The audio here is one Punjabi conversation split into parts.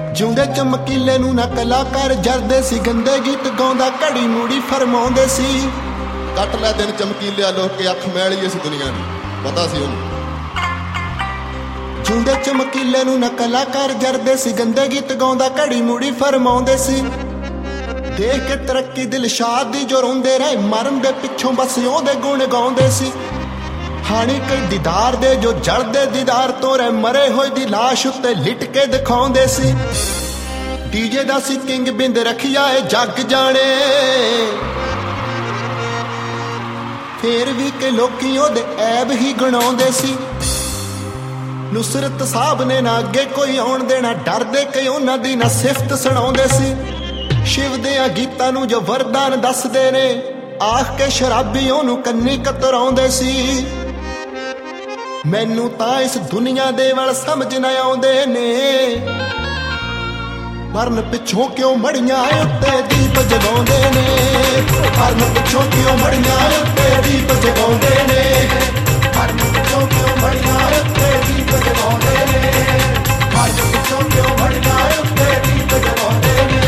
ਜਿਉਂਦੇ ਚਮਕੀਲੇ ਨੂੰ ਨਾ ਕਲਾਕਾਰ ਜਰਦੇ ਸੀ, ਗੰਦੇ ਗੀਤ ਗਾਉਂਦਾ ਘੜੀ ਮੂੜੀ ਫਰਮਾਉਂਦੇ ਸੀ। ਕੱਟ ਲੈ ਦਿਨ ਚਮਕੀਲਿਆ ਲੋਕ ਕੇ ਅੱਖ ਮੈਲੀ ਇਸ ਦੁਨੀਆ ਦੀ, ਪਤਾ ਸੀ ਉਹਨੂੰ। ਜਿਉਂਦੇ ਚਮਕੀਲੇ ਨੂੰ ਨਾ ਕਲਾਕਾਰ ਜਰਦੇ ਸੀ, ਗੰਦੇ ਗੀਤ ਗਾਉਂਦਾ ਘੜੀ ਮੂੜੀ ਫਰਮਾਉਂਦੇ ਸੀ। ਦੇਖ ਕੇ ਤਰੱਕੀ ਦਿਲਸ਼ਾਦ ਦੀ ਜੋ ਰੋਂਦੇ ਰਹੇ, ਮਰਨ ਦੇ ਪਿੱਛੋਂ ਬਸ ਉਹਦੇ ਗੁਣ ਗਾਉਂਦੇ ਸੀ। ਹਾਣੀ ਕਈ ਦੀਦਾਰ ਦੇ ਜੋ ਜਲਦੇ ਦੀਦਾਰ ਤੋਂ ਰਹਿ, ਮਰੇ ਹੋਏ ਦੀ ਲਾਸ਼ ਉੱਤੇ ਲਿਟ ਕੇ ਦਿਖਾਉਂਦੇ ਸੀ। ਡੀਜੇ ਦਾ ਸੀ ਕਿੰਗ ਬਿੰਦ ਰੱਖਿਆ ਏ ਜੱਗ ਜਾਣੇ, ਫੇਰ ਵੀ ਕਿ ਲੋਕੀ ਉਹਦੇ ਐਬ ਹੀ ਗਣਾਉਂਦੇ ਸੀ। ਨੁਸਰਤ ਸਾਹਿਬ ਨੇ ਨਾ ਅੱਗੇ ਕੋਈ ਆਉਣ ਦੇਣਾ, ਡਰਦੇ ਕਿ ਉਹਨਾਂ ਦੀ ਨਾ ਸਿਫਤ ਸੁਣਾਉਂਦੇ ਸੀ। ਸ਼ਿਵ ਦੇ ਗੀਤਾਂ ਨੂੰ ਜੋ ਵਰਦਾਨ ਦੱਸਦੇ ਨੇ, ਆਖ ਕੇ ਸ਼ਰਾਬੀ ਉਹਨੂੰ ਕੰਨੀ ਕਤਰਾਉਂਦੇ ਸੀ। ਮੈਨੂੰ ਤਾਂ ਇਸ ਦੁਨੀਆ ਦੇ ਵੱਲ ਸਮਝ ਨਾ ਆਉਂਦੇ ਨੇ, ਮਰਨ ਪਿੱਛੋਂ ਕਿਉਂ ਮੜੀਆਂ ਉੱਤੇ ਦੀਪ ਜਗਾਉਂਦੇ ਨੇ। ਮਰਨ ਪਿੱਛੋਂ ਕਿਉਂ ਮੜੀਆਂ ਉੱਤੇ ਦੀਪ ਜਗਾਉਂਦੇ ਨੇ। ਮਰਨ ਪਿੱਛੋਂ ਕਿਉਂ ਮੜੀਆਂ ਉੱਤੇ ਦੀਪ ਜਗਾਉਂਦੇ ਨੇ। ਮਰਨ ਪਿੱਛੋਂ ਕਿਉਂ ਮੜੀਆਂ ਉੱਤੇ ਦੀਪ ਜਗਾਉਂਦੇ ਨੇ।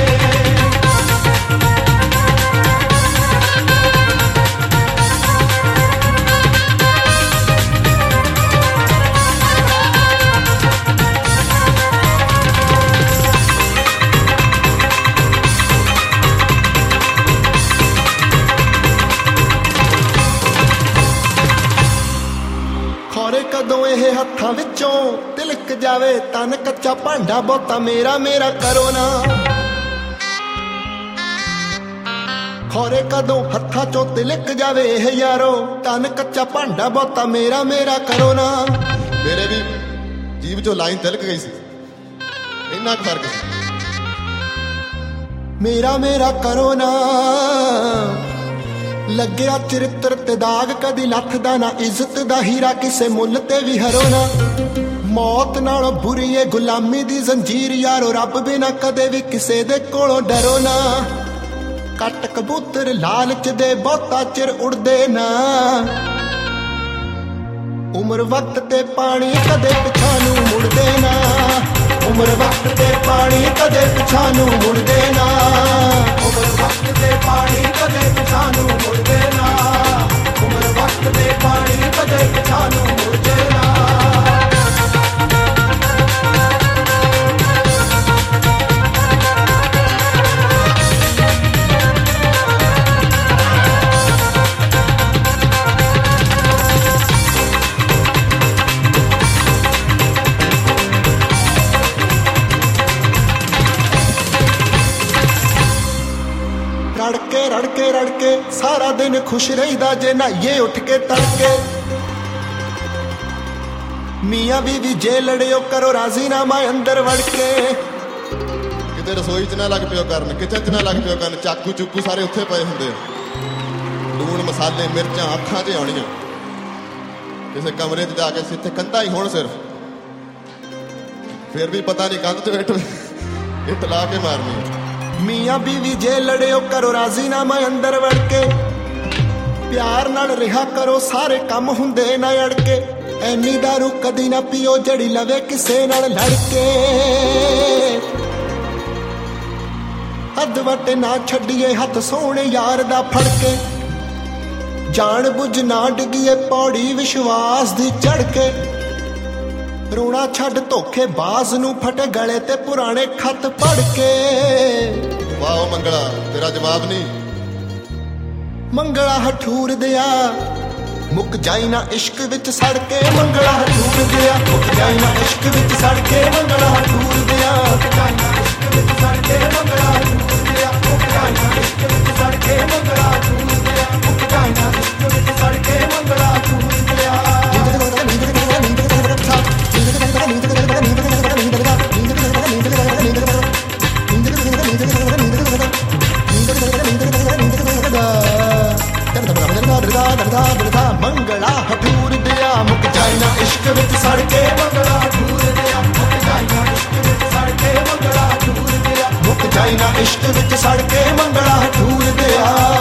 ਕਦੋਂ ਇਹ ਹੱਥਾਂ ਵਿੱਚੋਂ ਤਿਲਕ ਜਾਵੇ, ਤਨ ਕੱਚਾ ਭਾਂਡਾ ਬਹੁਤਾ ਮੇਰਾ ਮੇਰਾ ਕਰੋ ਨਾ। ਖੋਰੇ ਕਦੋਂ ਹੱਥਾਂ ਚੋਂ ਤਿਲਕ ਜਾਵੇ ਇਹ ਯਾਰੋ, ਤਨ ਕੱਚਾ ਭਾਂਡਾ ਬਹੁਤਾ ਮੇਰਾ ਮੇਰਾ ਕਰੋ ਨਾ। ਮੇਰੇ ਵੀ ਜੀਭ ਚੋਂ ਲਾਈਨ ਤਿਲਕ ਗਈ ਸੀ, ਇੰਨਾ ਕੁ ਫਰਕ ਸੀ। ਮੇਰਾ ਮੇਰਾ ਕਰੋ ਨਾ, ਲੱਗਿਆ ਚਰਿੱਤਰ ਤੇ ਦਾਗ ਕਦੀ ਲੱਥਦਾ ਨਾ, ਇੱਜ਼ਤ ਦਾ ਹੀਰਾ ਕਿਸੇ ਮੁੱਲ ਤੇ ਵੀ ਹਰੋ ਨਾ। ਮੌਤ ਨਾਲੋਂ ਬੁਰੀ ਏ ਗੁਲਾਮੀ ਦੀ ਜ਼ੰਜੀਰ ਯਾਰੋ, ਰੱਬ ਬਿਨਾ ਕਦੇ ਵੀ ਕਿਸੇ ਦੇ ਕੋਲੋਂ ਡਰੋ ਨਾ। ਕੱਟ ਕਬੂਤਰ ਲਾਲਚ ਦੇ ਬਹੁਤਾ ਚਿਰ ਉੜਦੇ ਨਾ, ਉਮਰ ਵਕਤ ਤੇ ਪਾਣੀ ਕਦੇ ਪਿਛਾਂ ਨੂੰ ਮੁੜਦੇ ਨਾ। ਉਮਰ ਵਕਤ ਤੇ ਪਾਣੀ ਕਦੇ ਪਿਛਾਂ ਨੂੰ ਮੁੜਦੇ ਨਾ। ਉਮਰ ਵਕਤ ਤੇ ਪਾਣੀ ਕਦੇ ਪਿਛਾਂ ਨੂੰ ਮੁੜਦੇ ਨਾ। ਉਮਰ ਵਕਤ ਤੇ ਪਾਣੀ ਕਦੇ ਪਿਛਾਂ ਨੂੰ ਮੁੜਦੇ ਨਾ। ਰੜਕੇ ਸਾਰਾ ਦਿਨ ਖੁਸ਼ ਰਹੀਦਾ ਜੇ ਨਹਾਈਏ ਉੱਠ ਕੇ ਤੜਕੇ। ਮੀਆਂ ਬੀਵੀ ਜੇ ਲੜਿਓ ਕਰੋ ਰਾਜ਼ੀਨਾਮਾ ਅੰਦਰ ਵੜ ਕੇ। ਕਿਤੇ ਰਸੋਈ 'ਚ ਨਾ ਲੱਗ ਪਿਓ ਕਰਨ, ਕਿਚਨ 'ਚ ਨਾ ਲੱਗ ਪਿਓ ਕਰਨ, ਚਾਕੂ ਚੁੱਕੂ ਸਾਰੇ ਉੱਥੇ ਪਏ ਹੁੰਦੇ ਆ। ਲੂਣ ਮਸਾਲੇ ਮਿਰਚਾਂ ਅੱਖਾਂ 'ਚ ਆਉਣੀਆਂ। ਕਿਸੇ ਕਮਰੇ 'ਚ ਜਾ ਕੇ ਇੱਥੇ ਕੰਧਾਂ ਹੀ ਹੋਣ ਸਿਰਫ, ਫਿਰ ਵੀ ਪਤਾ ਨਹੀਂ ਕੰਧ 'ਚ ਬੈਠੋ ਇੱਟ ਲਾ ਕੇ ਮਾਰਨੀ। ਮੀਆਂ ਬੀਵੀ ਜੇ ਲੜਿਓ ਕਰੋ ਰਾਜ਼ੀਨਾਮਾ ਅੰਦਰ ਵੜ ਕੇ। ਪਿਆਰ ਨਾਲ ਰਿਹਾ ਕਰੋ ਸਾਰੇ ਕੰਮ ਹੁੰਦੇ ਨਾ ਅੜ ਕੇ। ਐਨੀ ਦਾਰੂ ਕਦੀ ਨਾ ਪੀਓ ਜਿਹੜੀ ਲਵੇ ਕਿਸੇ ਨਾਲ ਲੜ ਕੇ। ਹੱਦ ਵੱਟ ਨਾ ਛੱਡੀਏ ਹੱਥ ਸੋਹਣੇ ਯਾਰ ਦਾ ਫੜ ਕੇ। ਜਾਣ ਬੁੱਝ ਨਾ ਡਿੱਗੀਏ ਪੌੜੀ ਵਿਸ਼ਵਾਸ ਦੀ ਚੜ ਕੇ। ਰੋਣਾ ਛੱਡ ਧੋਖੇ ਬਾਜ਼ ਨੂੰ ਫਟੇ ਗਲੇ ਤੇ ਪੁਰਾਣੇ ਖੱਤ ਪੜ ਕੇ। ਵਾਹ ਮੰਗਲਾ ਤੇਰਾ ਜਵਾਬ ਨਹੀਂ। ਮੰਗਲਾ ਹਠੂਰ ਦਿਆ ਮੁੱਕ ਜਾਈ ਨਾ ਇਸ਼ਕ ਵਿੱਚ ਸੜ ਕੇ। ਮੰਗਲਾ ਹਠੂਰ ਦਿਆ ਮੁੱਕ ਜਾਈ ਨਾ ਇਸ਼ਕ ਵਿੱਚ ਸੜ ਕੇ। ਮੰਗਲਾ ਹਠੂਰ ਦਿਆ ਮੁੱਕ ਜਾਈ ਨਾ ਇਸ਼ਕ ਵਿੱਚ ਸੜ ਕੇ। ਮੰਗਲਾ ਹਠੂਰ ਦਿਆ ਮੁੱਕ ਜਾਈ ਨਾ ਇਸ਼ਕ ਵਿੱਚ ਸੜ ਕੇ। ਮੰਗਲਾ ਹਠੂਰ ਦਿਆ ਮੁੱਕ ਜਾਈ ਨਾ ਇਸ਼ਕ ਵਿੱਚ ਸੜ ਕੇ। ਮੰਗਲਾ ਹਠੂਰ ਦਿਆ। ਮੰਗਲਾ ਹਠੂਰ ਦਿਆ ਮੁੱਕ ਜਾਈ ਨਾ ਇਸ਼ਕ ਵਿੱਚ ਸੜ ਕੇ। ਮੰਗਲਾ ਹਠੂਰ ਦਿਆ ਮੁੱਕ ਜਾਈ ਨਾ ਇਸ਼ਕ ਵਿੱਚ ਸੜ ਕੇ। ਮੰਗਲਾ ਹਠੂਰ ਦਿਆ ਮੁੱਕ ਜਾਈ ਨਾ ਇਸ਼ਕ ਵਿੱਚ ਸੜ ਕੇ। ਮੰਗਲਾ ਹਠੂਰ ਦਿਆ।